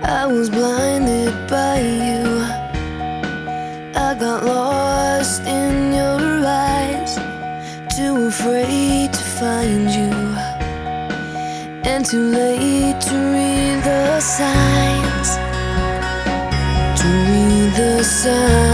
I was blinded by you. I got lost in your eyes, too afraid to find you, and too late to read the signs, to read the signs.